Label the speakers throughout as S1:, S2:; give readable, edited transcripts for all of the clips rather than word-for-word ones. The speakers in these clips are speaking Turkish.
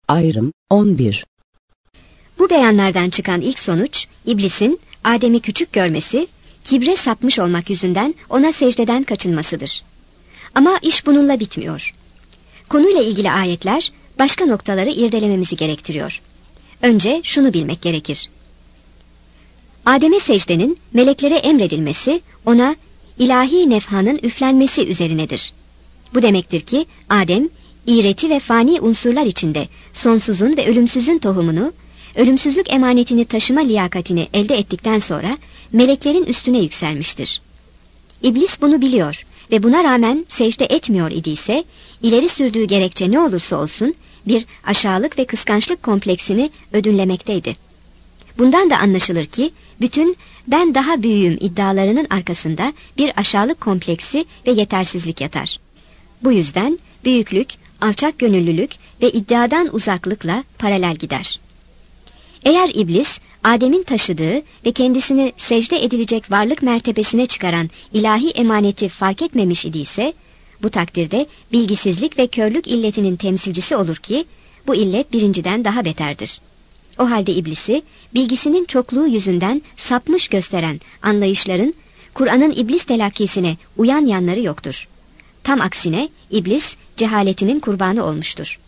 S1: Ayrım 11.
S2: Bu beyanlardan çıkan ilk sonuç, İblisin Adem'i küçük görmesi, kibre sapmış olmak yüzünden ona secdeden kaçınmasıdır. Ama iş bununla bitmiyor. Konuyla ilgili ayetler başka noktaları irdelememizi gerektiriyor. Önce şunu bilmek gerekir. Adem'e secdenin meleklere emredilmesi, ona ilahi nefhanın üflenmesi üzerinedir. Bu demektir ki Adem, iğreti ve fani unsurlar içinde sonsuzun ve ölümsüzün tohumunu, ölümsüzlük emanetini taşıma liyakatini elde ettikten sonra meleklerin üstüne yükselmiştir. İblis bunu biliyor ve buna rağmen secde etmiyor idiyse, ileri sürdüğü gerekçe ne olursa olsun bir aşağılık ve kıskançlık kompleksini ödünlemekteydi. Bundan da anlaşılır ki bütün ben daha büyüğüm iddialarının arkasında bir aşağılık kompleksi ve yetersizlik yatar. Bu yüzden büyüklük, alçak gönüllülük ve iddiadan uzaklıkla paralel gider. Eğer iblis, Adem'in taşıdığı ve kendisini secde edilecek varlık mertebesine çıkaran ilahi emaneti fark etmemiş idiyse, bu takdirde bilgisizlik ve körlük illetinin temsilcisi olur ki, bu illet birinciden daha beterdir. O halde iblisi, bilgisinin çokluğu yüzünden sapmış gösteren anlayışların, Kur'an'ın iblis telakkisine uyan yanları yoktur. Tam aksine iblis cehaletinin kurbanı olmuştur.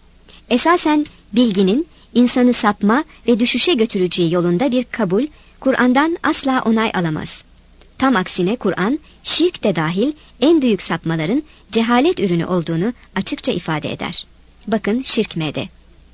S2: Esasen bilginin insanı sapma ve düşüşe götüreceği yolunda bir kabul, Kur'an'dan asla onay alamaz. Tam aksine Kur'an, şirk de dahil en büyük sapmaların cehalet ürünü olduğunu açıkça ifade eder. Bakın Şirk M'de.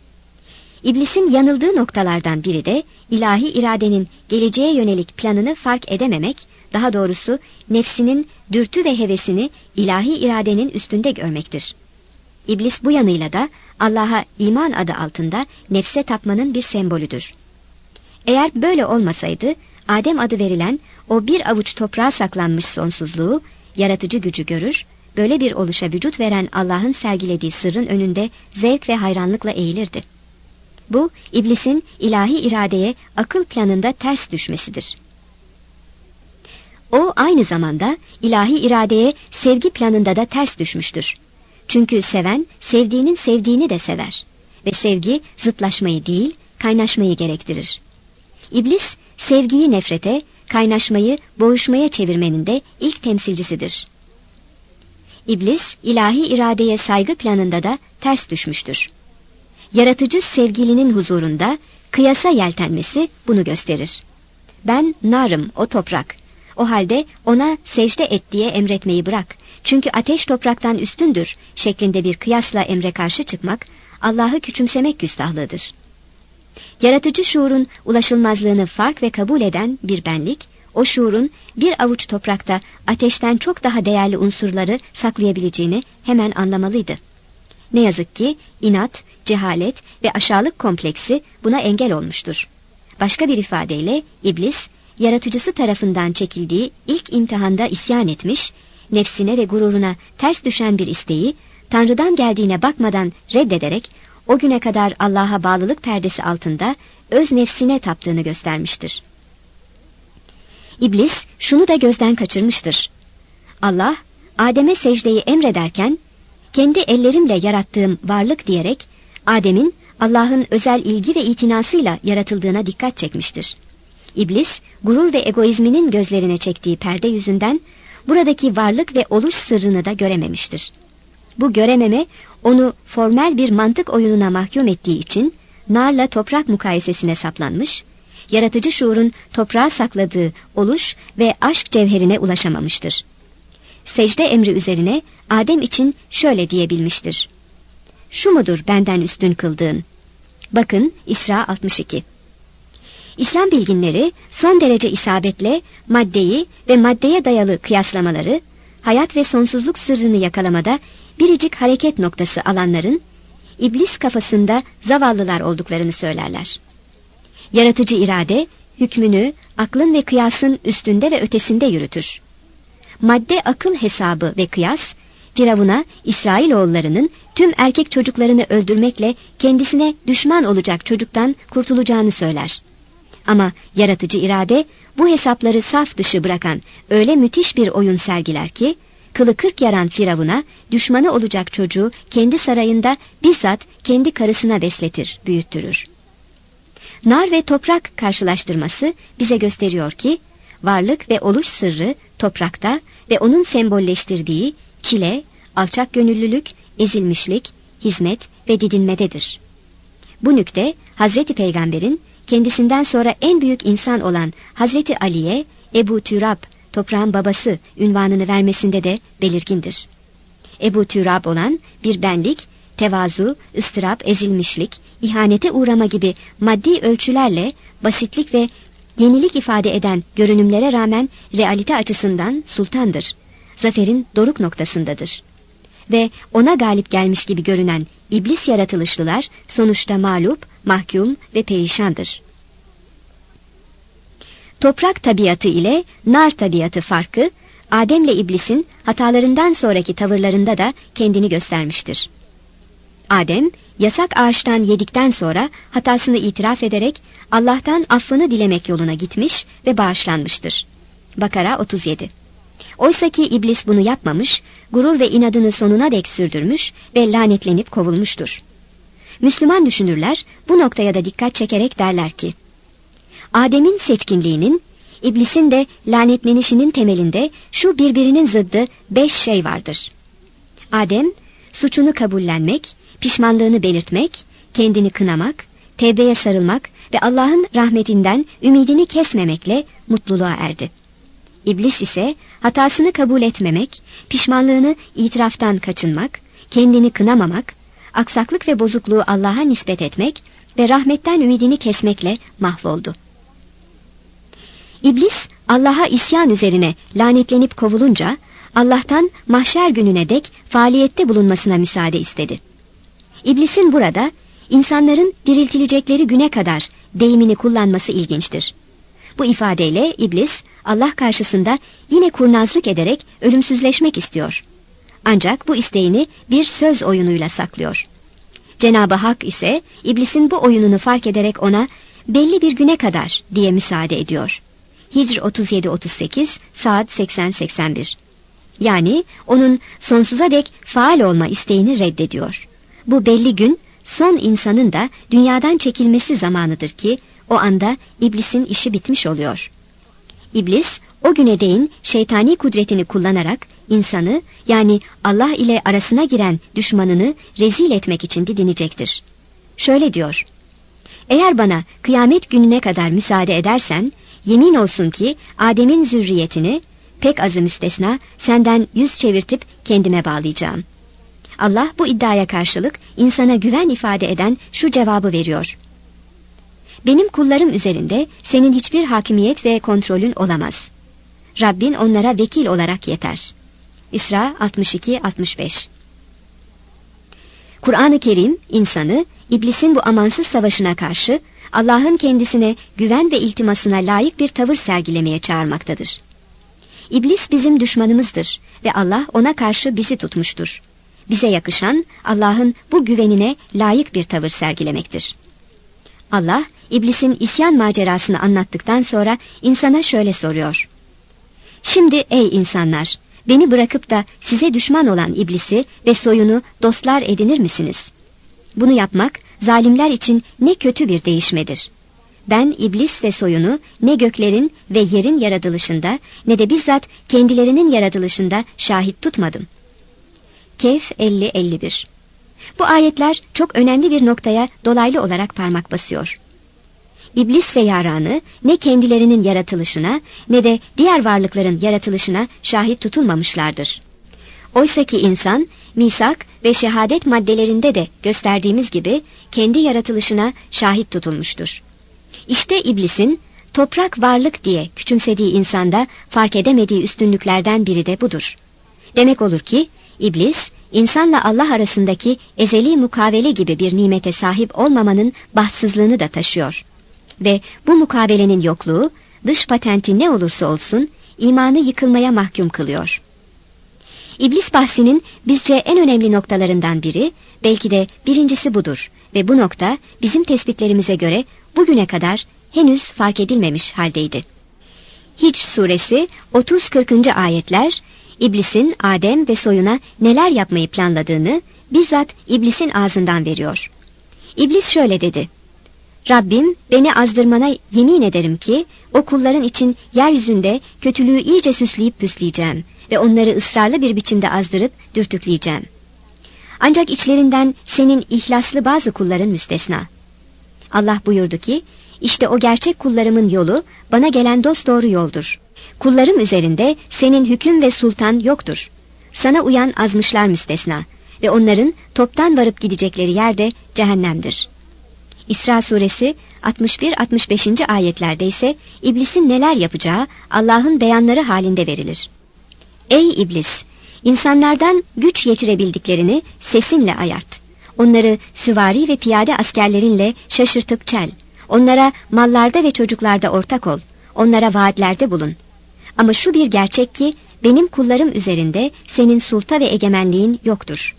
S2: İblisin yanıldığı noktalardan biri de ilahi iradenin geleceğe yönelik planını fark edememek, daha doğrusu nefsinin dürtü ve hevesini ilahi iradenin üstünde görmektir. İblis bu yanıyla da Allah'a iman adı altında nefse tapmanın bir sembolüdür. Eğer böyle olmasaydı, Adem adı verilen o bir avuç toprağa saklanmış sonsuzluğu, yaratıcı gücü görür, böyle bir oluşa vücut veren Allah'ın sergilediği sırrın önünde zevk ve hayranlıkla eğilirdi. Bu, iblisin ilahi iradeye akıl planında ters düşmesidir. O aynı zamanda ilahi iradeye sevgi planında da ters düşmüştür. Çünkü seven, sevdiğinin sevdiğini de sever. Ve sevgi, zıtlaşmayı değil, kaynaşmayı gerektirir. İblis, sevgiyi nefrete, kaynaşmayı boğuşmaya çevirmenin de ilk temsilcisidir. İblis, ilahi iradeye saygı planında da ters düşmüştür. Yaratıcı sevgilinin huzurunda kıyasa yeltenmesi bunu gösterir. Ben narım, o toprak. O halde ona secde et diye emretmeyi bırak. Çünkü ateş topraktan üstündür şeklinde bir kıyasla emre karşı çıkmak, Allah'ı küçümsemek küstahlığıdır. Yaratıcı şuurun ulaşılmazlığını fark ve kabul eden bir benlik, o şuurun bir avuç toprakta ateşten çok daha değerli unsurları saklayabileceğini hemen anlamalıydı. Ne yazık ki inat, cehalet ve aşağılık kompleksi buna engel olmuştur. Başka bir ifadeyle iblis, yaratıcısı tarafından çekildiği ilk imtihanda isyan etmiş, nefsine ve gururuna ters düşen bir isteği, Tanrı'dan geldiğine bakmadan reddederek, o güne kadar Allah'a bağlılık perdesi altında öz nefsine taptığını göstermiştir. İblis şunu da gözden kaçırmıştır. Allah, Adem'e secdeyi emrederken, kendi ellerimle yarattığım varlık diyerek, Adem'in Allah'ın özel ilgi ve itinasıyla yaratıldığına dikkat çekmiştir. İblis, gurur ve egoizminin gözlerine çektiği perde yüzünden, buradaki varlık ve oluş sırrını da görememiştir. Bu görememe, onu formel bir mantık oyununa mahkum ettiği için, narla toprak mukayesesine saplanmış, yaratıcı şuurun toprağa sakladığı oluş ve aşk cevherine ulaşamamıştır. Secde emri üzerine Adem için şöyle diyebilmiştir. Şu mudur benden üstün kıldığın? Bakın İsra 62. İslam bilginleri son derece isabetle maddeyi ve maddeye dayalı kıyaslamaları, hayat ve sonsuzluk sırrını yakalamada biricik hareket noktası alanların, iblis kafasında zavallılar olduklarını söylerler. Yaratıcı irade, hükmünü aklın ve kıyasın üstünde ve ötesinde yürütür. Madde akıl hesabı ve kıyas, Firavun'a İsrailoğullarının tüm erkek çocuklarını öldürmekle kendisine düşman olacak çocuktan kurtulacağını söyler. Ama yaratıcı irade bu hesapları saf dışı bırakan öyle müthiş bir oyun sergiler ki, kılı 40 yaran Firavun'a düşmanı olacak çocuğu kendi sarayında bizzat kendi karısına besletir, büyüttürür. Nar ve toprak karşılaştırması bize gösteriyor ki, varlık ve oluş sırrı toprakta ve onun sembolleştirdiği çile, alçak gönüllülük, ezilmişlik, hizmet ve didinmededir. Bu nükte Hazreti Peygamber'in kendisinden sonra en büyük insan olan Hazreti Ali'ye Ebu Türab, toprağın babası ünvanını vermesinde de belirgindir. Ebu Türab olan bir benlik, tevazu, ıstırap, ezilmişlik, ihanete uğrama gibi maddi ölçülerle basitlik ve yenilik ifade eden görünümlere rağmen realite açısından sultandır. Zaferin doruk noktasındadır. Ve ona galip gelmiş gibi görünen iblis yaratılışlılar sonuçta mağlup, mahkum ve perişandır. Toprak tabiatı ile nar tabiatı farkı, Adem'le iblisin hatalarından sonraki tavırlarında da kendini göstermiştir. Adem, yasak ağaçtan yedikten sonra hatasını itiraf ederek Allah'tan affını dilemek yoluna gitmiş ve bağışlanmıştır. Bakara 37. Oysaki iblis bunu yapmamış, gurur ve inadını sonuna dek sürdürmüş ve lanetlenip kovulmuştur. Müslüman düşünürler bu noktaya da dikkat çekerek derler ki, Adem'in seçkinliğinin, iblisin de lanetlenişinin temelinde şu birbirinin zıddı 5 şey vardır. Adem, suçunu kabullenmek, pişmanlığını belirtmek, kendini kınamak, tevbeye sarılmak ve Allah'ın rahmetinden ümidini kesmemekle mutluluğa erdi. İblis ise hatasını kabul etmemek, pişmanlığını itiraftan kaçınmak, kendini kınamamak, aksaklık ve bozukluğu Allah'a nispet etmek ve rahmetten ümidini kesmekle mahvoldu. İblis, Allah'a isyan üzerine lanetlenip kovulunca, Allah'tan mahşer gününe dek faaliyette bulunmasına müsaade istedi. İblisin burada, insanların diriltilecekleri güne kadar deyimini kullanması ilginçtir. Bu ifadeyle iblis, Allah karşısında yine kurnazlık ederek ölümsüzleşmek istiyor. Ancak bu isteğini bir söz oyunuyla saklıyor. Cenab-ı Hak ise iblisin bu oyununu fark ederek ona belli bir güne kadar diye müsaade ediyor. Hicr 37-38, Saat 80-81. Yani onun sonsuza dek faal olma isteğini reddediyor. Bu belli gün son insanın da dünyadan çekilmesi zamanıdır ki o anda iblisin işi bitmiş oluyor. İblis o güne değin şeytani kudretini kullanarak insanı, yani Allah ile arasına giren düşmanını rezil etmek için didinecektir. Şöyle diyor: eğer bana kıyamet gününe kadar müsaade edersen, yemin olsun ki Adem'in zürriyetini, pek azı müstesna, senden yüz çevirtip kendime bağlayacağım. Allah bu iddiaya karşılık insana güven ifade eden şu cevabı veriyor: benim kullarım üzerinde senin hiçbir hakimiyet ve kontrolün olamaz. Rabbin onlara vekil olarak yeter. İsra 62-65. Kur'an-ı Kerim insanı iblisin bu amansız savaşına karşı Allah'ın kendisine güven ve iltimasına layık bir tavır sergilemeye çağırmaktadır. İblis bizim düşmanımızdır ve Allah ona karşı bizi tutmuştur. Bize yakışan Allah'ın bu güvenine layık bir tavır sergilemektir. Allah, iblisin isyan macerasını anlattıktan sonra insana şöyle soruyor: şimdi ey insanlar, beni bırakıp da size düşman olan iblisi ve soyunu dostlar edinir misiniz? Bunu yapmak zalimler için ne kötü bir değişmedir. Ben iblis ve soyunu ne göklerin ve yerin yaratılışında ne de bizzat kendilerinin yaratılışında şahit tutmadım. Kehf 50-51. Bu ayetler çok önemli bir noktaya dolaylı olarak parmak basıyor. İblis ve yaranı ne kendilerinin yaratılışına ne de diğer varlıkların yaratılışına şahit tutulmamışlardır. Oysaki insan, misak ve şehadet maddelerinde de gösterdiğimiz gibi kendi yaratılışına şahit tutulmuştur. İşte iblisin toprak varlık diye küçümsediği insanda fark edemediği üstünlüklerden biri de budur. Demek olur ki iblis, insanla Allah arasındaki ezeli mukavele gibi bir nimete sahip olmamanın bahtsızlığını da taşıyor. Ve bu mukavelenin yokluğu, dış patenti ne olursa olsun, imanı yıkılmaya mahkum kılıyor. İblis bahsinin bizce en önemli noktalarından biri, belki de birincisi budur ve bu nokta bizim tespitlerimize göre bugüne kadar henüz fark edilmemiş haldeydi. Hicr suresi 30-40. ayetler, İblisin Adem ve soyuna neler yapmayı planladığını bizzat iblisin ağzından veriyor. İblis şöyle dedi: Rabbim, beni azdırmana yemin ederim ki o kulların için yeryüzünde kötülüğü iyice süsleyip püsleyeceğim ve onları ısrarlı bir biçimde azdırıp dürtükleyeceğim. Ancak içlerinden senin ihlaslı bazı kulların müstesna. Allah buyurdu ki, işte o gerçek kullarımın yolu bana gelen dosdoğru yoldur. Kullarım üzerinde senin hüküm ve sultan yoktur. Sana uyan azmışlar müstesna ve onların toptan varıp gidecekleri yerde cehennemdir. İsra suresi 61-65. ayetlerde ise iblisin neler yapacağı Allah'ın beyanları halinde verilir. Ey iblis! İnsanlardan güç yetirebildiklerini sesinle ayart. Onları süvari ve piyade askerlerinle şaşırtıp çel. Onlara mallarda ve çocuklarda ortak ol. Onlara vaatlerde bulun. Ama şu bir gerçek ki benim kullarım üzerinde senin sulta ve egemenliğin yoktur.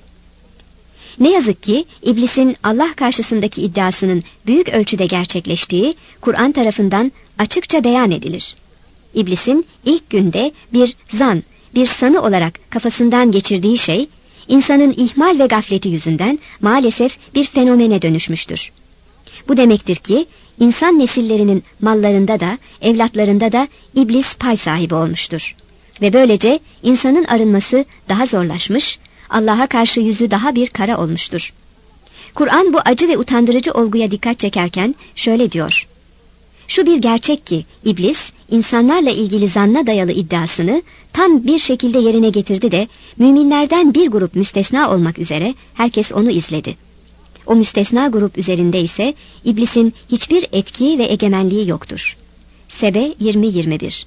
S2: Ne yazık ki iblisin Allah karşısındaki iddiasının büyük ölçüde gerçekleştiği Kur'an tarafından açıkça beyan edilir. İblisin ilk günde bir zan, bir sanı olarak kafasından geçirdiği şey, insanın ihmal ve gafleti yüzünden maalesef bir fenomene dönüşmüştür. Bu demektir ki insan nesillerinin mallarında da evlatlarında da iblis pay sahibi olmuştur. Ve böylece insanın arınması daha zorlaşmış, Allah'a karşı yüzü daha bir kara olmuştur. Kur'an bu acı ve utandırıcı olguya dikkat çekerken şöyle diyor: Şu bir gerçek ki iblis insanlarla ilgili zanna dayalı iddiasını tam bir şekilde yerine getirdi de müminlerden bir grup müstesna olmak üzere herkes onu izledi. O müstesna grup üzerinde ise iblisin hiçbir etki ve egemenliği yoktur. Sebe 20-21.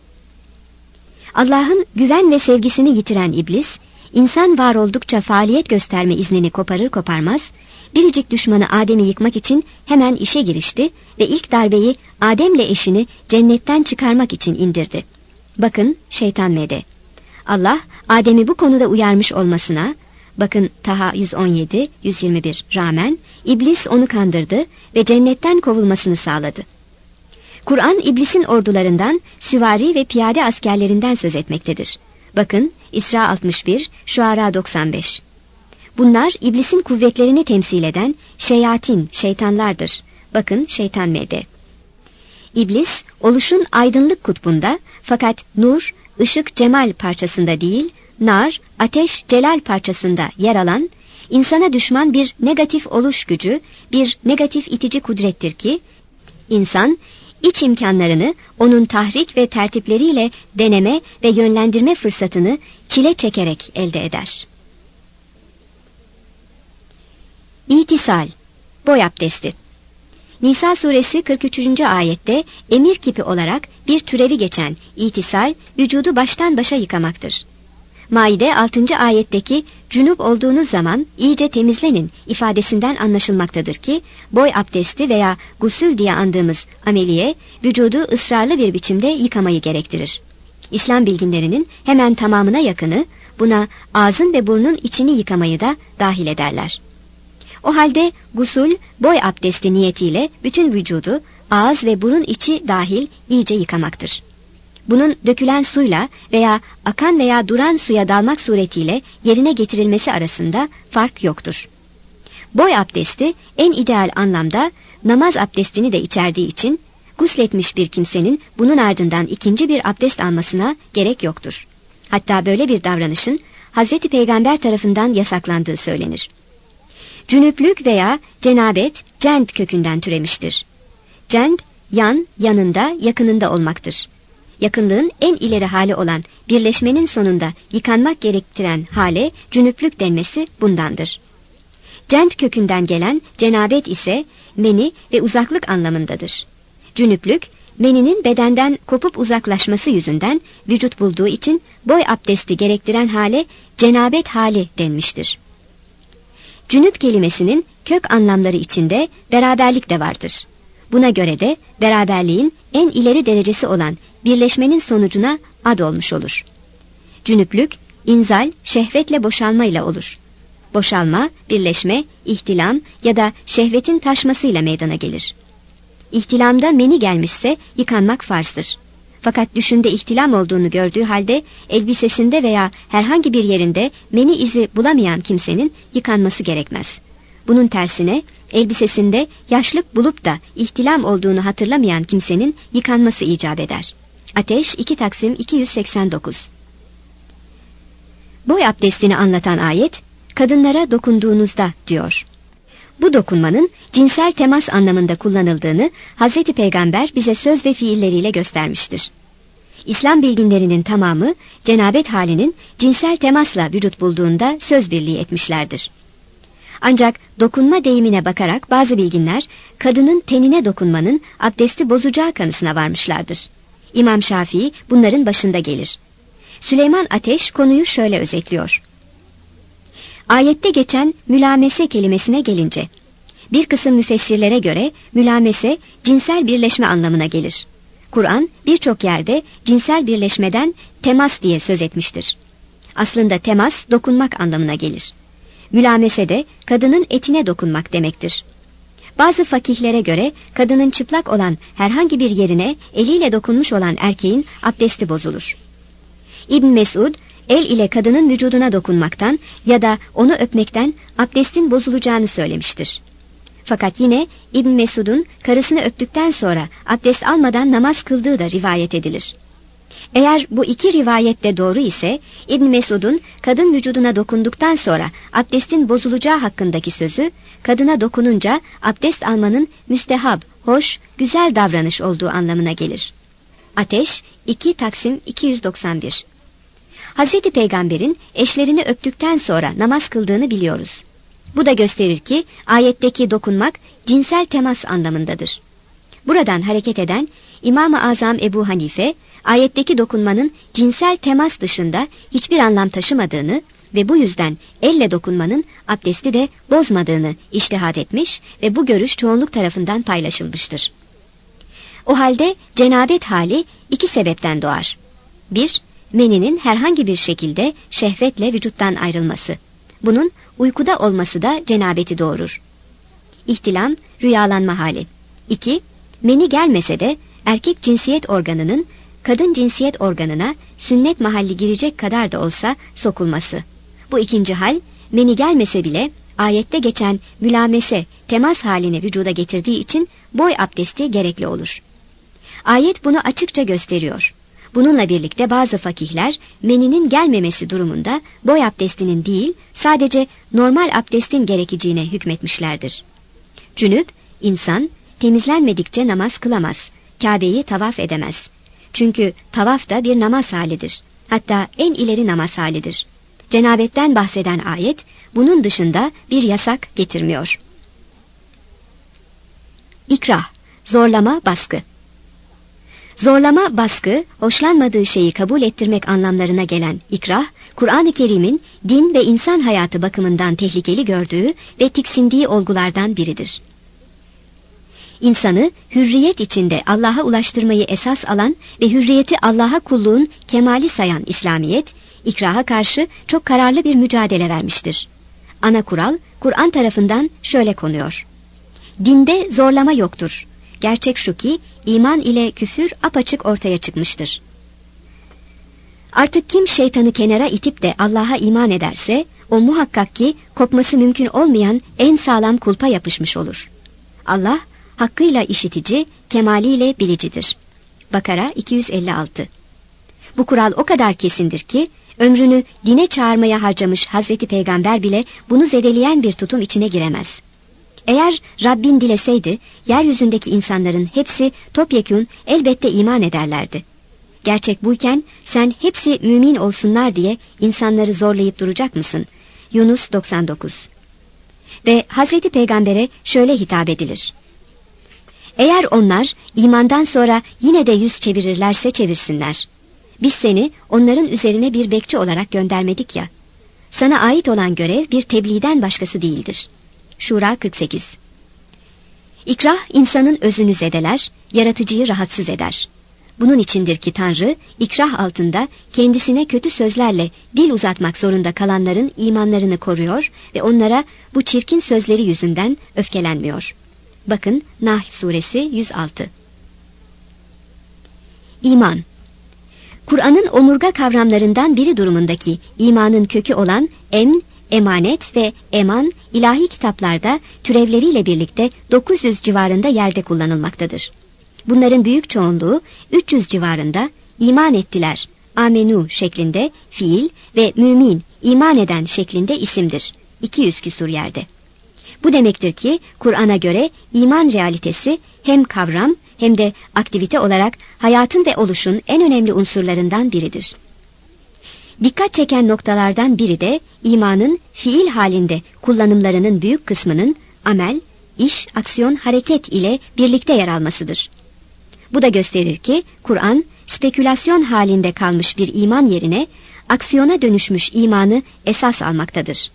S2: Allah'ın güven ve sevgisini yitiren iblis, İnsan var oldukça faaliyet gösterme iznini koparır koparmaz, biricik düşmanı Adem'i yıkmak için hemen işe girişti ve ilk darbeyi Adem'le eşini cennetten çıkarmak için indirdi. Bakın Şeytan Mede. Allah Adem'i bu konuda uyarmış olmasına, bakın Taha 117-121 rağmen iblis onu kandırdı ve cennetten kovulmasını sağladı. Kur'an iblisin ordularından, süvari ve piyade askerlerinden söz etmektedir. Bakın İsra 61, Şuara 95. Bunlar iblisin kuvvetlerini temsil eden şeyatin, şeytanlardır. Bakın Şeytan Mede. İblis, oluşun aydınlık kutbunda, fakat nur, ışık cemal parçasında değil, nar, ateş celal parçasında yer alan, insana düşman bir negatif oluş gücü, bir negatif itici kudrettir ki, insan, İç imkanlarını onun tahrik ve tertipleriyle deneme ve yönlendirme fırsatını çile çekerek elde eder. İtisal, boy abdesti. Nisa suresi 43. ayette emir kipi olarak bir türevi geçen itisal, vücudu baştan başa yıkamaktır. Maide 6. ayetteki cünüp olduğunuz zaman iyice temizlenin ifadesinden anlaşılmaktadır ki boy abdesti veya gusül diye andığımız ameliye vücudu ısrarlı bir biçimde yıkamayı gerektirir. İslam bilginlerinin hemen tamamına yakını buna ağzın ve burnun içini yıkamayı da dahil ederler. O halde gusül boy abdesti niyetiyle bütün vücudu ağız ve burun içi dahil iyice yıkamaktır. Bunun dökülen suyla veya akan veya duran suya dalmak suretiyle yerine getirilmesi arasında fark yoktur. Boy abdesti en ideal anlamda namaz abdestini de içerdiği için gusletmiş bir kimsenin bunun ardından ikinci bir abdest almasına gerek yoktur. Hatta böyle bir davranışın Hazreti Peygamber tarafından yasaklandığı söylenir. Cünüplük veya cenabet cenb kökünden türemiştir. Cenb yan, yanında, yakınında olmaktır. Yakınlığın en ileri hali olan birleşmenin sonunda yıkanmak gerektiren hale cünüplük denmesi bundandır. Cenb kökünden gelen cenabet ise meni ve uzaklık anlamındadır. Cünüplük, meninin bedenden kopup uzaklaşması yüzünden vücut bulduğu için boy abdesti gerektiren hale cenabet hali denmiştir. Cünüp kelimesinin kök anlamları içinde beraberlik de vardır. Buna göre de beraberliğin en ileri derecesi olan birleşmenin sonucuna ad olmuş olur. Cünüplük, inzal, şehvetle boşalmayla olur. Boşalma, birleşme, ihtilam ya da şehvetin taşmasıyla meydana gelir. İhtilamda meni gelmişse yıkanmak farzdır. Fakat düşünde ihtilam olduğunu gördüğü halde elbisesinde veya herhangi bir yerinde meni izi bulamayan kimsenin yıkanması gerekmez. Bunun tersine elbisesinde yaşlık bulup da ihtilam olduğunu hatırlamayan kimsenin yıkanması icap eder. Ateş 2 Taksim 289. Boy abdestini anlatan ayet, kadınlara dokunduğunuzda diyor. Bu dokunmanın cinsel temas anlamında kullanıldığını Hazreti Peygamber bize söz ve fiilleriyle göstermiştir. İslam bilginlerinin tamamı cenabet halinin cinsel temasla vücut bulduğunda söz birliği etmişlerdir. Ancak dokunma deyimine bakarak bazı bilginler kadının tenine dokunmanın abdesti bozacağı kanısına varmışlardır. İmam Şafii bunların başında gelir. Süleyman Ateş konuyu şöyle özetliyor. Ayette geçen mülamese kelimesine gelince, bir kısım müfessirlere göre mülamese cinsel birleşme anlamına gelir. Kur'an birçok yerde cinsel birleşmeden temas diye söz etmiştir. Aslında temas dokunmak anlamına gelir. Mülamese de kadının etine dokunmak demektir. Bazı fakihlere göre kadının çıplak olan herhangi bir yerine eliyle dokunmuş olan erkeğin abdesti bozulur. İbn Mesud, el ile kadının vücuduna dokunmaktan ya da onu öpmekten abdestin bozulacağını söylemiştir. Fakat yine İbn Mesud'un karısını öptükten sonra abdest almadan namaz kıldığı da rivayet edilir. Eğer bu iki rivayet de doğru ise İbn Mesud'un kadın vücuduna dokunduktan sonra abdestin bozulacağı hakkındaki sözü, kadına dokununca abdest almanın müstehab, hoş, güzel davranış olduğu anlamına gelir. Ateş 2 Taksim 291. Hazreti Peygamber'in eşlerini öptükten sonra namaz kıldığını biliyoruz. Bu da gösterir ki ayetteki dokunmak cinsel temas anlamındadır. Buradan hareket eden İmam-ı Azam Ebu Hanife, ayetteki dokunmanın cinsel temas dışında hiçbir anlam taşımadığını ve bu yüzden elle dokunmanın abdesti de bozmadığını içtihat etmiş ve bu görüş çoğunluk tarafından paylaşılmıştır. O halde cenabet hali iki sebepten doğar. 1. Meninin herhangi bir şekilde şehvetle vücuttan ayrılması. Bunun uykuda olması da cenabeti doğurur. İhtilam, rüyalanma hali. 2. Meni gelmese de erkek cinsiyet organının kadın cinsiyet organına sünnet mahalli girecek kadar da olsa sokulması. Bu ikinci hal, meni gelmese bile ayette geçen mülamese, temas halini vücuda getirdiği için boy abdesti gerekli olur. Ayet bunu açıkça gösteriyor. Bununla birlikte bazı fakihler meninin gelmemesi durumunda boy abdestinin değil, sadece normal abdestin gerekeceğine hükmetmişlerdir. Cünüp, insan temizlenmedikçe namaz kılamaz, Kabe'yi tavaf edemez. Çünkü tavaf da bir namaz halidir. Hatta en ileri namaz halidir. Cenabetten bahseden ayet, bunun dışında bir yasak getirmiyor. İkrah, zorlama, baskı. Zorlama, baskı, hoşlanmadığı şeyi kabul ettirmek anlamlarına gelen ikrah, Kur'an-ı Kerim'in din ve insan hayatı bakımından tehlikeli gördüğü ve tiksindiği olgulardan biridir. İnsanı hürriyet içinde Allah'a ulaştırmayı esas alan ve hürriyeti Allah'a kulluğun kemali sayan İslamiyet, ikraha karşı çok kararlı bir mücadele vermiştir. Ana kural, Kur'an tarafından şöyle konuyor. Dinde zorlama yoktur. Gerçek şu ki, iman ile küfür apaçık ortaya çıkmıştır. Artık kim şeytanı kenara itip de Allah'a iman ederse, o muhakkak ki kopması mümkün olmayan en sağlam kulpa yapışmış olur. Allah, hakkıyla işitici, kemaliyle bilicidir. Bakara 256. Bu kural o kadar kesindir ki, ömrünü dine çağırmaya harcamış Hazreti Peygamber bile bunu zedeleyen bir tutum içine giremez. Eğer Rabbin dileseydi, yeryüzündeki insanların hepsi topyekün elbette iman ederlerdi. Gerçek buyken sen hepsi mümin olsunlar diye insanları zorlayıp duracak mısın? Yunus 99. Ve Hazreti Peygamber'e şöyle hitap edilir. Eğer onlar imandan sonra yine de yüz çevirirlerse çevirsinler. Biz seni onların üzerine bir bekçi olarak göndermedik ya. Sana ait olan görev bir tebliğden başkası değildir. Şura 48. İkrah insanın özünü zedeler, yaratıcıyı rahatsız eder. Bunun içindir ki Tanrı, ikrah altında kendisine kötü sözlerle dil uzatmak zorunda kalanların imanlarını koruyor ve onlara bu çirkin sözleri yüzünden öfkelenmiyor. Bakın Nahl suresi 106. İman, Kur'an'ın omurga kavramlarından biri durumundaki imanın kökü olan emn, emanet ve eman ilahi kitaplarda türevleriyle birlikte 900 civarında yerde kullanılmaktadır. Bunların büyük çoğunluğu 300 civarında iman ettiler, amenu şeklinde fiil ve mümin, iman eden şeklinde isimdir. 200 küsur yerde. Bu demektir ki Kur'an'a göre iman realitesi hem kavram hem de aktivite olarak hayatın ve oluşun en önemli unsurlarından biridir. Dikkat çeken noktalardan biri de imanın fiil halinde kullanımlarının büyük kısmının amel, iş, aksiyon, hareket ile birlikte yer almasıdır. Bu da gösterir ki Kur'an spekülasyon halinde kalmış bir iman yerine aksiyona dönüşmüş imanı esas almaktadır.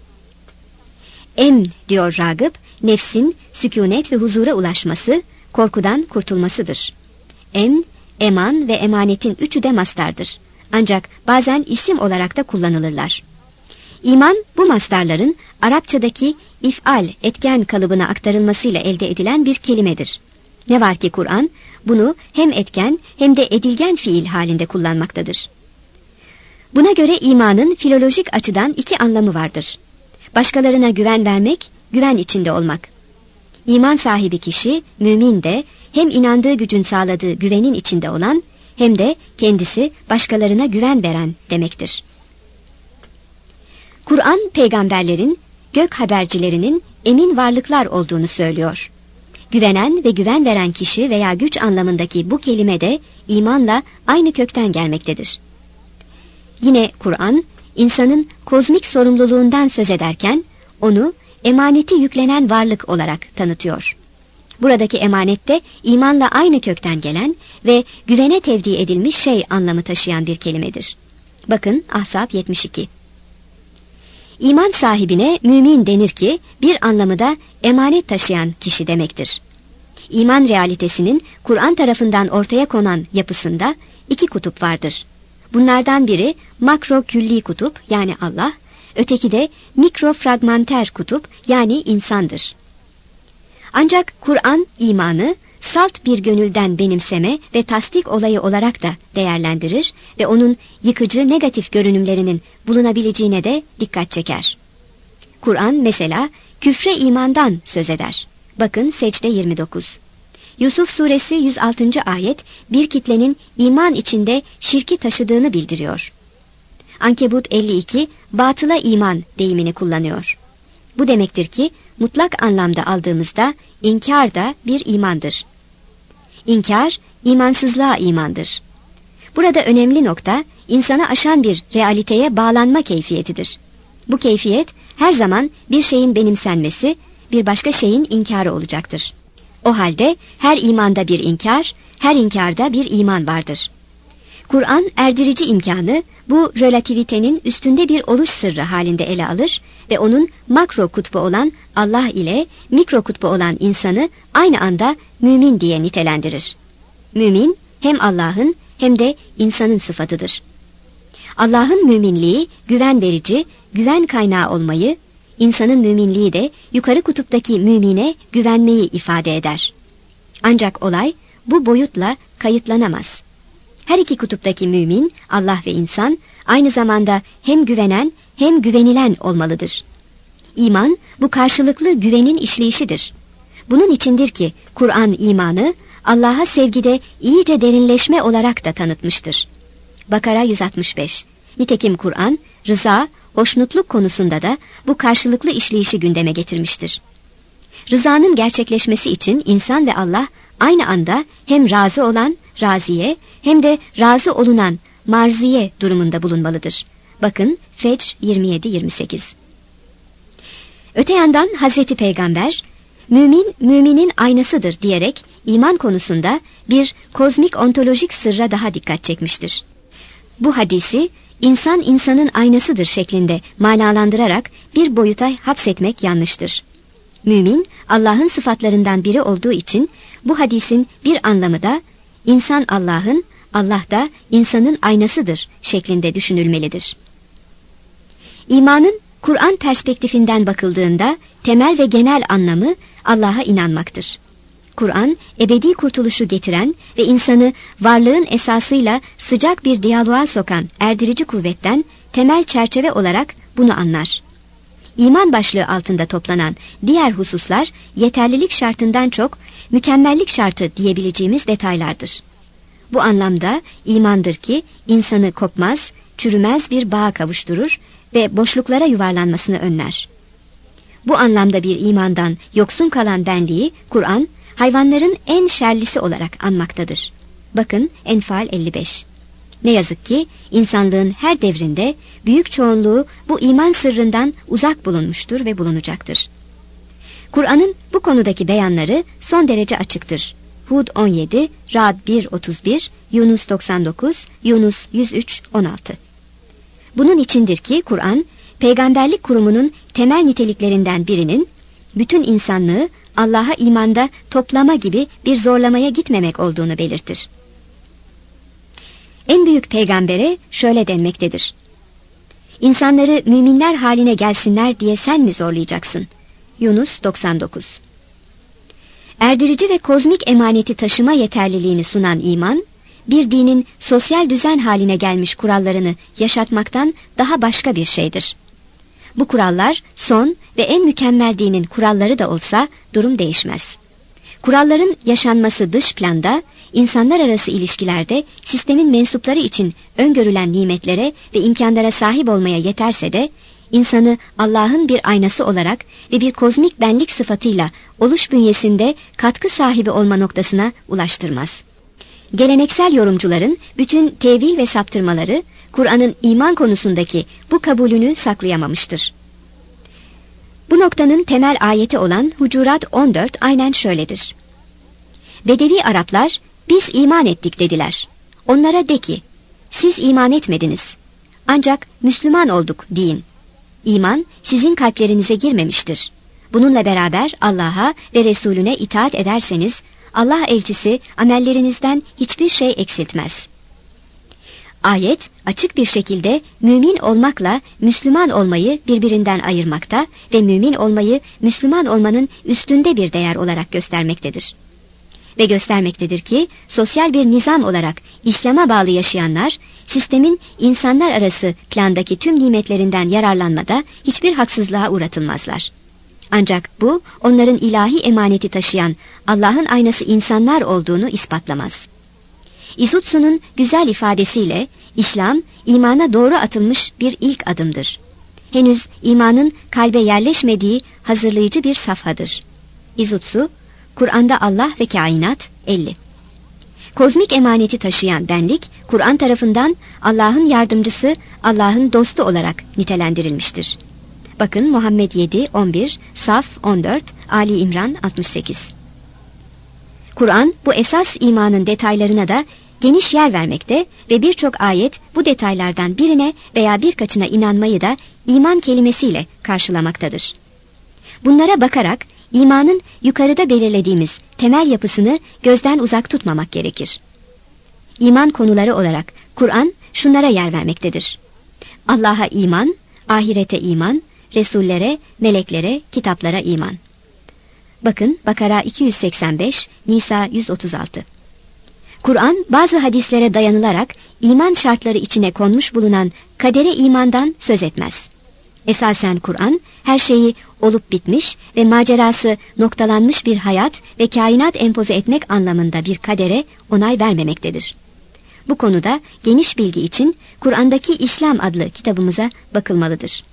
S2: Emn diyor Ragıp, nefsin sükûnet ve huzura ulaşması, korkudan kurtulmasıdır. Emn, eman ve emanetin üçü de mastardır. Ancak bazen isim olarak da kullanılırlar. İman bu mastarların Arapçadaki if'al etken kalıbına aktarılmasıyla elde edilen bir kelimedir. Ne var ki Kur'an bunu hem etken hem de edilgen fiil halinde kullanmaktadır. Buna göre imanın filolojik açıdan iki anlamı vardır. Başkalarına güven vermek, güven içinde olmak. İman sahibi kişi, mümin de hem inandığı gücün sağladığı güvenin içinde olan hem de kendisi başkalarına güven veren demektir. Kur'an peygamberlerin, gök habercilerinin emin varlıklar olduğunu söylüyor. Güvenen ve güven veren kişi veya güç anlamındaki bu kelime de imanla aynı kökten gelmektedir. Yine Kur'an, insanın kozmik sorumluluğundan söz ederken onu emaneti yüklenen varlık olarak tanıtıyor. Buradaki emanette imanla aynı kökten gelen ve güvene tevdi edilmiş şey anlamı taşıyan bir kelimedir. Bakın Ahzab 72. İman sahibine mümin denir ki bir anlamı da emanet taşıyan kişi demektir. İman realitesinin Kur'an tarafından ortaya konan yapısında iki kutup vardır. Bunlardan biri makro külli kutup yani Allah, öteki de mikro fragmanter kutup yani insandır. Ancak Kur'an imanı salt bir gönülden benimseme ve tasdik olayı olarak da değerlendirir ve onun yıkıcı negatif görünümlerinin bulunabileceğine de dikkat çeker. Kur'an mesela küfre imandan söz eder. Bakın Secde 29. Yusuf suresi 106. ayet bir kitlenin iman içinde şirki taşıdığını bildiriyor. Ankebut 52 batıla iman deyimini kullanıyor. Bu demektir ki mutlak anlamda aldığımızda inkar da bir imandır. İnkar, imansızlığa imandır. Burada önemli nokta insanı aşan bir realiteye bağlanma keyfiyetidir. Bu keyfiyet her zaman bir şeyin benimsenmesi, bir başka şeyin inkarı olacaktır. O halde her imanda bir inkar, her inkarda bir iman vardır. Kur'an erdirici imkanı bu relativitenin üstünde bir oluş sırrı halinde ele alır ve onun makro kutbu olan Allah ile mikro kutbu olan insanı aynı anda mümin diye nitelendirir. Mümin hem Allah'ın hem de insanın sıfatıdır. Allah'ın müminliği güven verici, güven kaynağı olmayı, insanın müminliği de yukarı kutuptaki mümine güvenmeyi ifade eder. Ancak olay bu boyutla kayıtlanamaz. Her iki kutuptaki mümin, Allah ve insan aynı zamanda hem güvenen hem güvenilen olmalıdır. İman bu karşılıklı güvenin işleyişidir. Bunun içindir ki Kur'an imanı Allah'a sevgide iyice derinleşme olarak da tanıtmıştır. Bakara 165. Nitekim Kur'an rıza, hoşnutluk konusunda da bu karşılıklı işleyişi gündeme getirmiştir. Rızanın gerçekleşmesi için insan ve Allah aynı anda hem razı olan raziye hem de razı olunan marziye durumunda bulunmalıdır. Bakın Fecr 27-28. Öte yandan Hazreti Peygamber, mümin müminin aynasıdır diyerek iman konusunda bir kozmik ontolojik sırra daha dikkat çekmiştir. Bu hadisi insan insanın aynasıdır şeklinde manalandırarak bir boyuta hapsetmek yanlıştır. Mümin Allah'ın sıfatlarından biri olduğu için bu hadisin bir anlamı da insan Allah'ın, Allah da insanın aynasıdır şeklinde düşünülmelidir. İmanın Kur'an perspektifinden bakıldığında temel ve genel anlamı Allah'a inanmaktır. Kur'an, ebedi kurtuluşu getiren ve insanı varlığın esasıyla sıcak bir diyaloğa sokan erdirici kuvvetten temel çerçeve olarak bunu anlar. İman başlığı altında toplanan diğer hususlar yeterlilik şartından çok mükemmellik şartı diyebileceğimiz detaylardır. Bu anlamda imandır ki insanı kopmaz, çürümez bir bağa kavuşturur ve boşluklara yuvarlanmasını önler. Bu anlamda bir imandan yoksun kalan benliği Kur'an, hayvanların en şerlisi olarak anmaktadır. Bakın Enfal 55. Ne yazık ki insanlığın her devrinde büyük çoğunluğu bu iman sırrından uzak bulunmuştur ve bulunacaktır. Kur'an'ın bu konudaki beyanları son derece açıktır. Hud 17, Ra'd 1-31, Yunus 99, Yunus 103-16. Bunun içindir ki Kur'an, peygamberlik kurumunun temel niteliklerinden birinin bütün insanlığı Allah'a imanda toplama gibi bir zorlamaya gitmemek olduğunu belirtir. En büyük peygambere şöyle denmektedir: İnsanları müminler haline gelsinler diye sen mi zorlayacaksın? Yunus 99. Erdirici ve kozmik emaneti taşıma yeterliliğini sunan iman, bir dinin sosyal düzen haline gelmiş kurallarını yaşatmaktan daha başka bir şeydir. Bu kurallar son ve en mükemmel dinin kuralları da olsa durum değişmez. Kuralların yaşanması dış planda, insanlar arası ilişkilerde sistemin mensupları için öngörülen nimetlere ve imkanlara sahip olmaya yeterse de, insanı Allah'ın bir aynası olarak ve bir kozmik benlik sıfatıyla oluş bünyesinde katkı sahibi olma noktasına ulaştırmaz. Geleneksel yorumcuların bütün tevil ve saptırmaları, Kur'an'ın iman konusundaki bu kabulünü saklayamamıştır. Bu noktanın temel ayeti olan Hucurat 14 aynen şöyledir: Bedevi Araplar, biz iman ettik dediler. Onlara de ki, siz iman etmediniz. Ancak Müslüman olduk deyin. İman sizin kalplerinize girmemiştir. Bununla beraber Allah'a ve Resulüne itaat ederseniz, Allah elçisi amellerinizden hiçbir şey eksiltmez. Ayet açık bir şekilde mümin olmakla Müslüman olmayı birbirinden ayırmakta ve mümin olmayı Müslüman olmanın üstünde bir değer olarak göstermektedir. Ve göstermektedir ki sosyal bir nizam olarak İslam'a bağlı yaşayanlar, sistemin insanlar arası plandaki tüm nimetlerinden yararlanmada hiçbir haksızlığa uğratılmazlar. Ancak bu onların ilahi emaneti taşıyan Allah'ın aynası insanlar olduğunu ispatlamaz. İzutsu'nun güzel ifadesiyle İslam, imana doğru atılmış bir ilk adımdır. Henüz imanın kalbe yerleşmediği hazırlayıcı bir safhadır. İzutsu, Kur'an'da Allah ve Kainat 50. Kozmik emaneti taşıyan benlik, Kur'an tarafından Allah'ın yardımcısı, Allah'ın dostu olarak nitelendirilmiştir. Bakın Muhammed 7, 11, Saf 14, Ali İmran 68. Kur'an bu esas imanın detaylarına da geniş yer vermekte ve birçok ayet bu detaylardan birine veya birkaçına inanmayı da iman kelimesiyle karşılamaktadır. Bunlara bakarak imanın yukarıda belirlediğimiz temel yapısını gözden uzak tutmamak gerekir. İman konuları olarak Kur'an şunlara yer vermektedir: Allah'a iman, ahirete iman, Resullere, meleklere, kitaplara iman. Bakın Bakara 285, Nisa 136. Kur'an bazı hadislere dayanılarak iman şartları içine konmuş bulunan kadere imandan söz etmez. Esasen Kur'an her şeyi olup bitmiş ve macerası noktalanmış bir hayat ve kainat empoze etmek anlamında bir kadere onay vermemektedir. Bu konuda geniş bilgi için Kur'an'daki İslam adlı kitabımıza bakılmalıdır.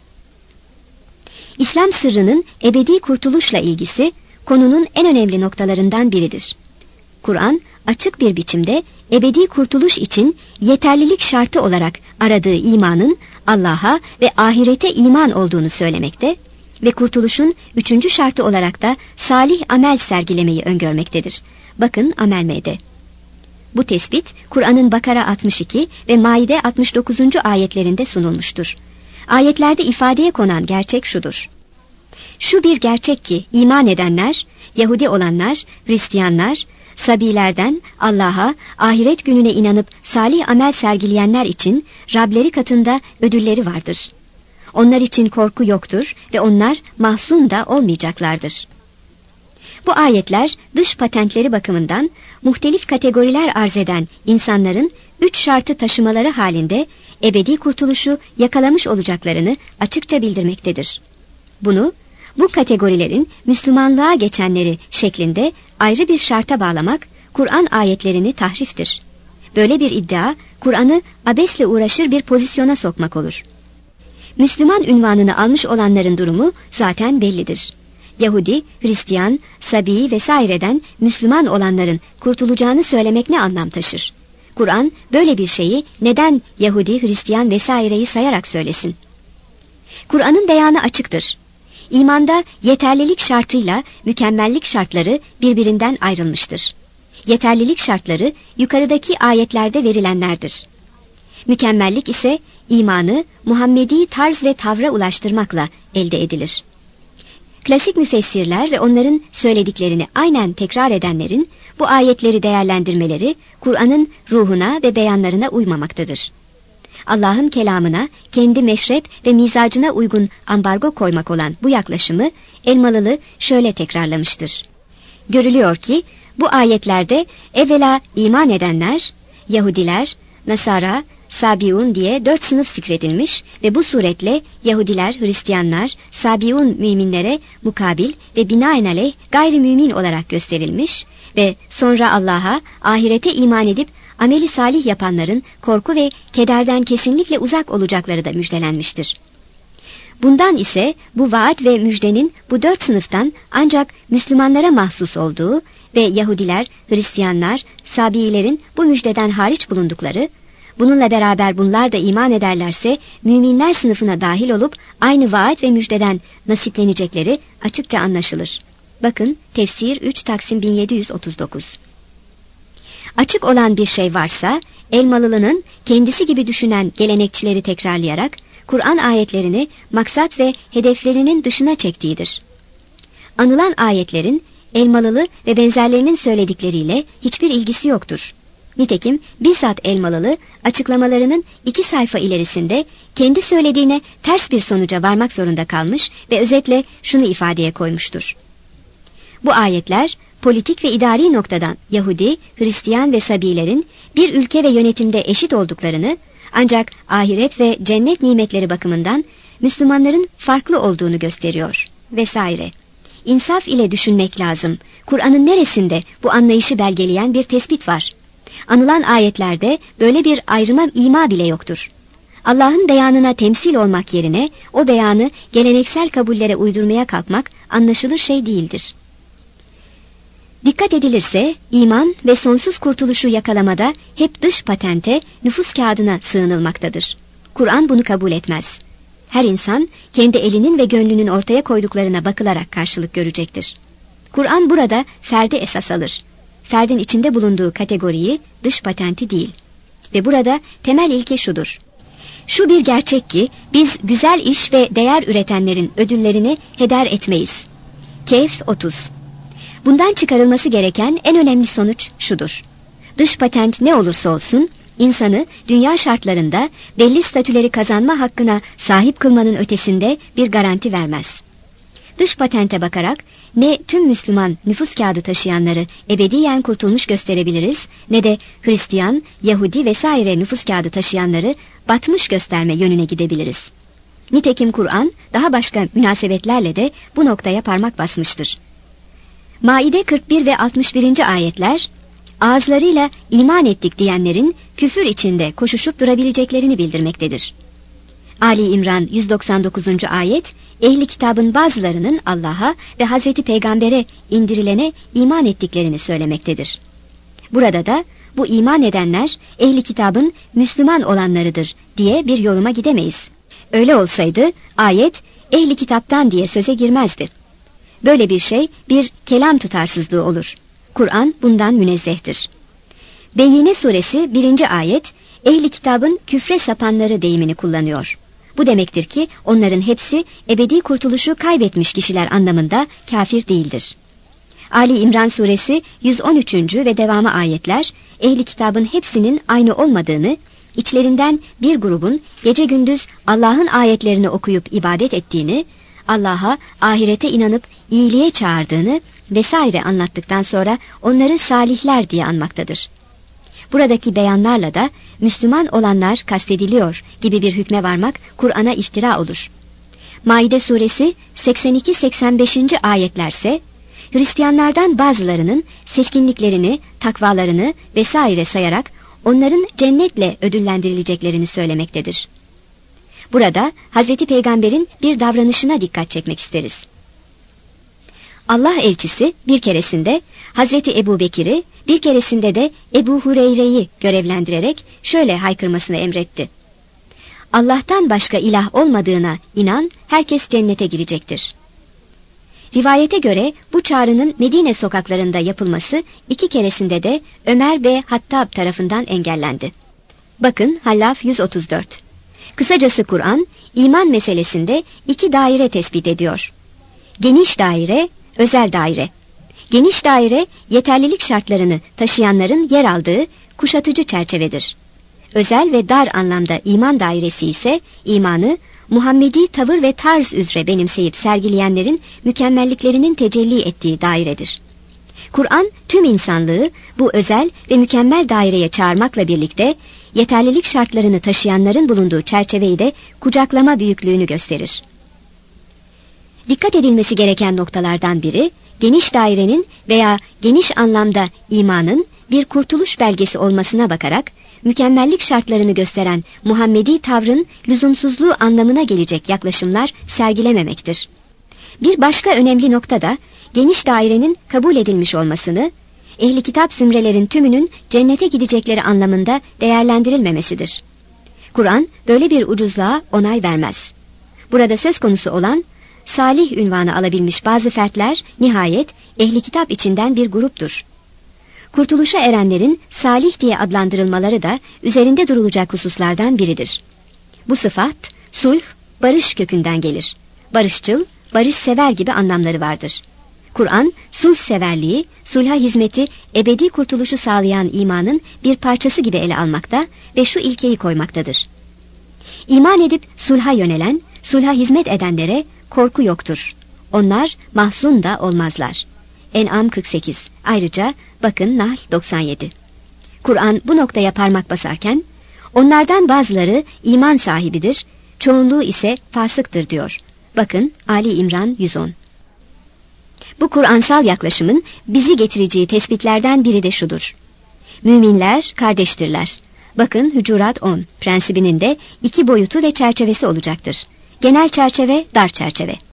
S2: İslam sırrının ebedi kurtuluşla ilgisi konunun en önemli noktalarından biridir. Kur'an açık bir biçimde ebedi kurtuluş için yeterlilik şartı olarak aradığı imanın Allah'a ve ahirete iman olduğunu söylemekte ve kurtuluşun 3. şartı olarak da salih amel sergilemeyi öngörmektedir. Bakın Amel M'de. Bu tespit Kur'an'ın Bakara 62 ve Maide 69. ayetlerinde sunulmuştur. Ayetlerde ifadeye konan gerçek şudur: Şu bir gerçek ki iman edenler, Yahudi olanlar, Hristiyanlar, Sabilerden Allah'a, ahiret gününe inanıp salih amel sergileyenler için Rableri katında ödülleri vardır. Onlar için korku yoktur ve onlar mahzun da olmayacaklardır. Bu ayetler dış patentleri bakımından muhtelif kategoriler arz eden insanların 3 şartı taşımaları halinde ebedi kurtuluşu yakalamış olacaklarını açıkça bildirmektedir. Bunu, bu kategorilerin Müslümanlığa geçenleri şeklinde ayrı bir şarta bağlamak, Kur'an ayetlerini tahriftir. Böyle bir iddia, Kur'an'ı abesle uğraşır bir pozisyona sokmak olur. Müslüman unvanını almış olanların durumu zaten bellidir. Yahudi, Hristiyan, Sabi vesaireden Müslüman olanların kurtulacağını söylemek ne anlam taşır? Kur'an böyle bir şeyi neden Yahudi, Hristiyan vesaireyi sayarak söylesin? Kur'an'ın beyanı açıktır. İmanda yeterlilik şartıyla mükemmellik şartları birbirinden ayrılmıştır. Yeterlilik şartları yukarıdaki ayetlerde verilenlerdir. Mükemmellik ise imanı Muhammedi tarz ve tavra ulaştırmakla elde edilir. Klasik müfessirler ve onların söylediklerini aynen tekrar edenlerin bu ayetleri değerlendirmeleri Kur'an'ın ruhuna ve beyanlarına uymamaktadır. Allah'ın kelamına kendi meşrep ve mizacına uygun ambargo koymak olan bu yaklaşımı Elmalılı şöyle tekrarlamıştır. Görülüyor ki bu ayetlerde evvela iman edenler, Yahudiler, Nasara, Sabiun diye 4 sınıf zikredilmiş ve bu suretle Yahudiler, Hristiyanlar, Sabiun müminlere mukabil ve binaenaleyh gayrimümin olarak gösterilmiş ve sonra Allah'a, ahirete iman edip ameli salih yapanların korku ve kederden kesinlikle uzak olacakları da müjdelenmiştir. Bundan ise bu vaat ve müjdenin bu 4 sınıftan ancak Müslümanlara mahsus olduğu ve Yahudiler, Hristiyanlar, Sabiilerin bu müjdeden hariç bulundukları, bununla beraber bunlar da iman ederlerse müminler sınıfına dahil olup aynı vaat ve müjdeden nasiplenecekleri açıkça anlaşılır. Bakın Tefsir 3 Taksim 1739. Açık olan bir şey varsa Elmalılı'nın kendisi gibi düşünen gelenekçileri tekrarlayarak Kur'an ayetlerini maksat ve hedeflerinin dışına çektiğidir. Anılan ayetlerin Elmalılı ve benzerlerinin söyledikleriyle hiçbir ilgisi yoktur. Nitekim bizzat Elmalılı açıklamalarının 2 sayfa ilerisinde kendi söylediğine ters bir sonuca varmak zorunda kalmış ve özetle şunu ifadeye koymuştur. Bu ayetler politik ve idari noktadan Yahudi, Hristiyan ve Sabilerin bir ülke ve yönetimde eşit olduklarını, ancak ahiret ve cennet nimetleri bakımından Müslümanların farklı olduğunu gösteriyor vesaire. İnsaf ile düşünmek lazım. Kur'an'ın neresinde bu anlayışı belgeleyen bir tespit var? Anılan ayetlerde böyle bir ayrıma ima bile yoktur. Allah'ın beyanına temsil olmak yerine o beyanı geleneksel kabullere uydurmaya kalkmak anlaşılır şey değildir. Dikkat edilirse iman ve sonsuz kurtuluşu yakalamada hep dış patente, nüfus kağıdına sığınılmaktadır. Kur'an bunu kabul etmez. Her insan kendi elinin ve gönlünün ortaya koyduklarına bakılarak karşılık görecektir. Kur'an burada ferdi esas alır. Ferdin içinde bulunduğu kategoriyi, dış patenti değil. Ve burada temel ilke şudur. Şu bir gerçek ki biz güzel iş ve değer üretenlerin ödüllerini heder etmeyiz. Kehf 30. Bundan çıkarılması gereken en önemli sonuç şudur. Dış patent ne olursa olsun, insanı dünya şartlarında belli statüleri kazanma hakkına sahip kılmanın ötesinde bir garanti vermez. Dış patente bakarak ne tüm Müslüman nüfus kağıdı taşıyanları ebediyen kurtulmuş gösterebiliriz, ne de Hristiyan, Yahudi vesaire nüfus kağıdı taşıyanları batmış gösterme yönüne gidebiliriz. Nitekim Kur'an daha başka münasebetlerle de bu noktaya parmak basmıştır. Maide 41 ve 61. ayetler, ağızlarıyla iman ettik diyenlerin küfür içinde koşuşup durabileceklerini bildirmektedir. Ali İmran 199. ayet, ehli kitabın bazılarının Allah'a ve Hazreti Peygamber'e indirilene iman ettiklerini söylemektedir. Burada da bu iman edenler ehli kitabın Müslüman olanlarıdır diye bir yoruma gidemeyiz. Öyle olsaydı ayet ehli kitaptan diye söze girmezdi. Böyle bir şey bir kelam tutarsızlığı olur. Kur'an bundan münezzehtir. Beyyine suresi 1. ayet, ehli kitabın küfre sapanları deyimini kullanıyor. Bu demektir ki onların hepsi ebedi kurtuluşu kaybetmiş kişiler anlamında kafir değildir. Ali İmran suresi 113. ve devamı ayetler, ehli kitabın hepsinin aynı olmadığını, içlerinden bir grubun gece gündüz Allah'ın ayetlerini okuyup ibadet ettiğini, Allah'a, ahirete inanıp iyiliğe çağırdığını, vesaire anlattıktan sonra onları salihler diye anmaktadır. Buradaki beyanlarla da Müslüman olanlar kastediliyor gibi bir hükme varmak Kur'an'a iftira olur. Maide suresi 82-85. ayetlerse Hristiyanlardan bazılarının seçkinliklerini, takvalarını vesaire sayarak onların cennetle ödüllendirileceklerini söylemektedir. Burada Hazreti Peygamber'in bir davranışına dikkat çekmek isteriz. Allah elçisi bir keresinde Hazreti Ebubekir'i, bir keresinde de Ebu Hureyre'yi görevlendirerek şöyle haykırmasını emretti. Allah'tan başka ilah olmadığına inan, herkes cennete girecektir. Rivayete göre bu çağrının Medine sokaklarında yapılması 2 keresinde de Ömer ve Hattab tarafından engellendi. Bakın Hallaf 134. Kısacası Kur'an, iman meselesinde 2 daire tespit ediyor. Geniş daire, özel daire. Geniş daire, yeterlilik şartlarını taşıyanların yer aldığı kuşatıcı çerçevedir. Özel ve dar anlamda iman dairesi ise imanı Muhammedi tavır ve tarz üzere benimseyip sergileyenlerin mükemmelliklerinin tecelli ettiği dairedir. Kur'an tüm insanlığı bu özel ve mükemmel daireye çağırmakla birlikte yeterlilik şartlarını taşıyanların bulunduğu çerçeveyi de kucaklama büyüklüğünü gösterir. Dikkat edilmesi gereken noktalardan biri, geniş dairenin veya geniş anlamda imanın bir kurtuluş belgesi olmasına bakarak, mükemmellik şartlarını gösteren Muhammedi tavrın lüzumsuzluğu anlamına gelecek yaklaşımlar sergilememektir. Bir başka önemli nokta da, geniş dairenin kabul edilmiş olmasını, ehli kitap zümrelerin tümünün cennete gidecekleri anlamında değerlendirilmemesidir. Kur'an böyle bir ucuzluğa onay vermez. Burada söz konusu olan, salih ünvanı alabilmiş bazı fertler nihayet ehli kitap içinden bir gruptur. Kurtuluşa erenlerin salih diye adlandırılmaları da üzerinde durulacak hususlardan biridir. Bu sıfat, sulh, barış kökünden gelir. Barışçıl, barışsever gibi anlamları vardır. Kur'an, sulh severliği, sulha hizmeti, ebedi kurtuluşu sağlayan imanın bir parçası gibi ele almakta ve şu ilkeyi koymaktadır. İman edip sulha yönelen, sulha hizmet edenlere korku yoktur. Onlar mahzun da olmazlar. En'am 48. Ayrıca bakın Nahl 97. Kur'an bu noktaya parmak basarken, onlardan bazıları iman sahibidir, çoğunluğu ise fasıktır diyor. Bakın Ali İmran 110. Bu Kur'ansal yaklaşımın bizi getireceği tespitlerden biri de şudur. Müminler kardeştirler. Bakın Hucurat 10 prensibinin de 2 boyutu ve çerçevesi olacaktır. Genel çerçeve, dar çerçeve.